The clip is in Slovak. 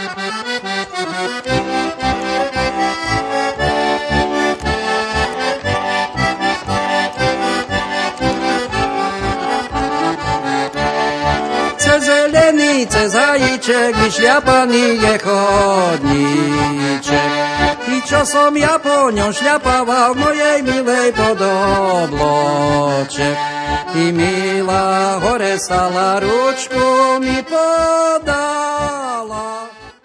Cez hajíček vyšľapaný je chodníček. I čo som ja po ňom šľapával mojej milej podobloček. I milá hore stala, ručku mi podala.